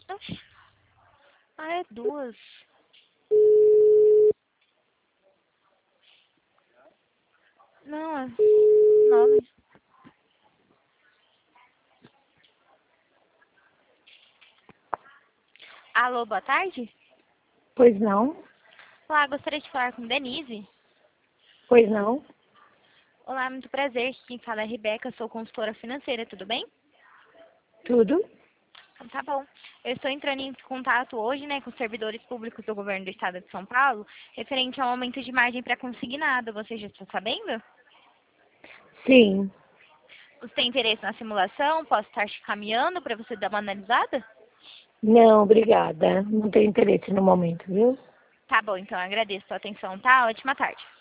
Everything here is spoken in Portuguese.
Oxi. Ah, é 2. Não, é 9. Alô, boa tarde? Pois não, Olá, gostaria de falar com Denise. pois não. Olá, muito prazer. Quem fala é a Rebeca, sou consultora financeira, tudo bem? Tudo? Então, tá bom. Eu estou entrando em contato hoje, né, com os servidores públicos do governo do estado de São Paulo, referente ao aumento de margem pré-consignado. Você já está sabendo? Sim. Você tem interesse na simulação? Posso estar te caminhando para você dar uma analisada? Não, obrigada. Não tenho interesse no momento, viu? Tá bom, então, eu agradeço a sua atenção, tá? Ótima tarde.